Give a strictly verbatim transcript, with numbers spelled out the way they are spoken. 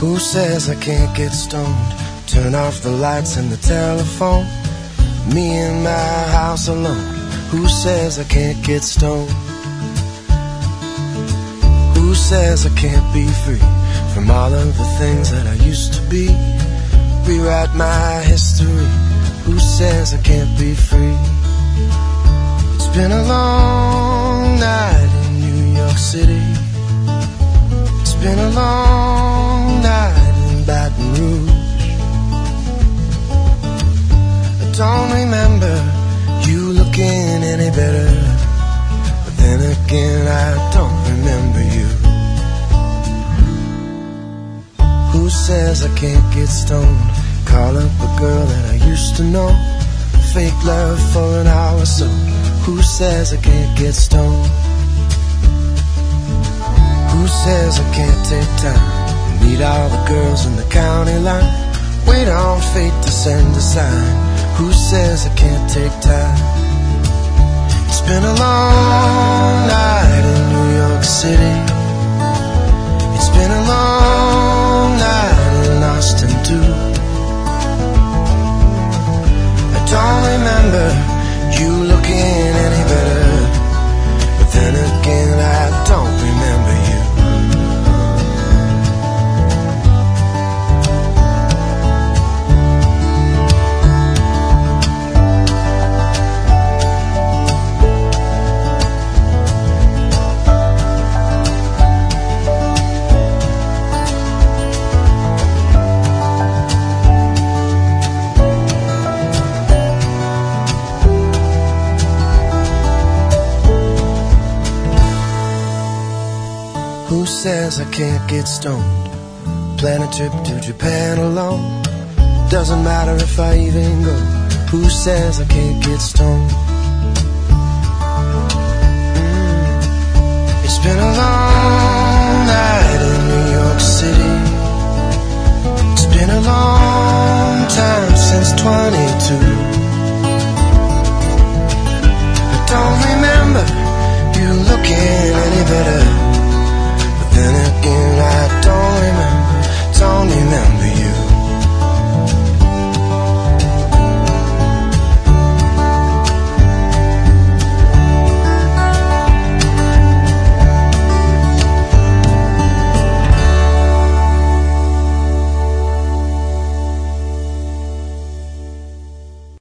Who says I can't get stoned? Turn off the lights and the telephone. Me in my house alone. Who says I can't get stoned? Who says I can't be free from all of the things that I used to be? Rewrite my history. Who says I can't be free? It's been a long night in New York City. It's been a long night in Baton Rouge. I don't remember you looking any better, but then again I don't remember you. Who says I can't get stoned? Call up a girl that I used to know. Fake love for an hour or so. Who says I can't get stoned? Who says I can't take time? Meet all the girls in the county line. Wait on fate to send a sign. Who says I can't take time? It's been a long night in New York City. It's been a long night in Austin too. I don't remember you looking any better, but then again I don't remember you. Who says I can't get stoned? Plan a trip to Japan alone. Doesn't matter if I even go. Who says I can't get stoned?